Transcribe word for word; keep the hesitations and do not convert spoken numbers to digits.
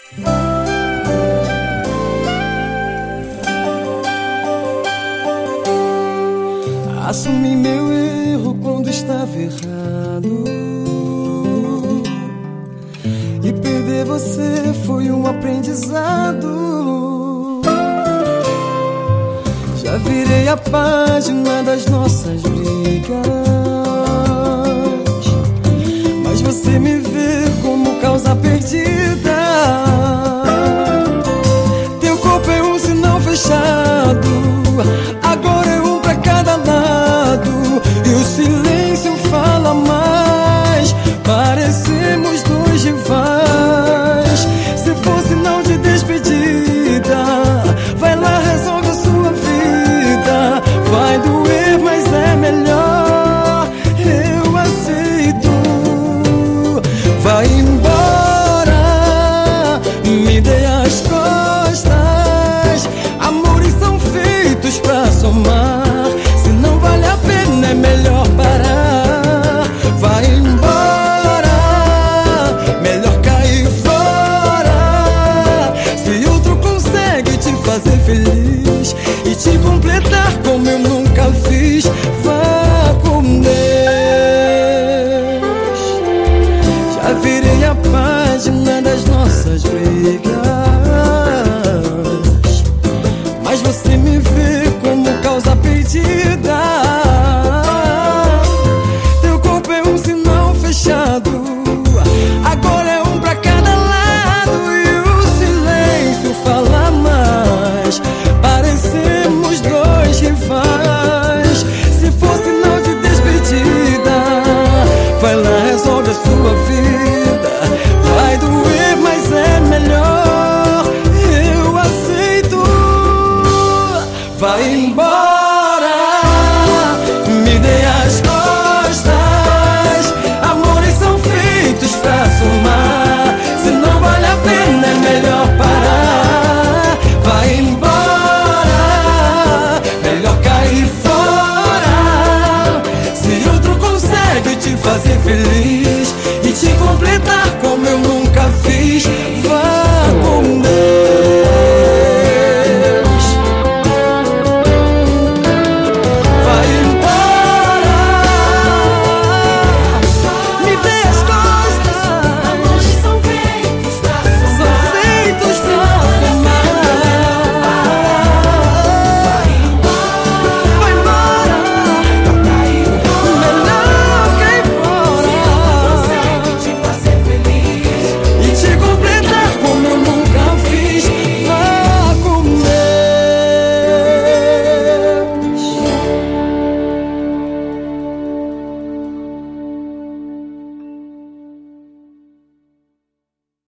Assumi meu erro quando estava errado, e perder você foi um aprendizado. Já virei a página das nossas brigas, mas você me vê como causa perdida. Teu corpo é um sinal fechado, agora é um pra cada lado, e o silêncio fala mais. Parecemos dois rivais. Se for sinal de despedida, vai lá, resolve a sua vida. Vai doer, mas é melhor, eu aceito. Vai embora, me dê as costas. Amores são feitos pra somar, se não vale a pena é melhor parar. Vai embora, melhor cair fora. Se outro consegue te fazer feliz e te completar como eu nunca fiz, vá com Deus. Já virei a página das nossas brigas,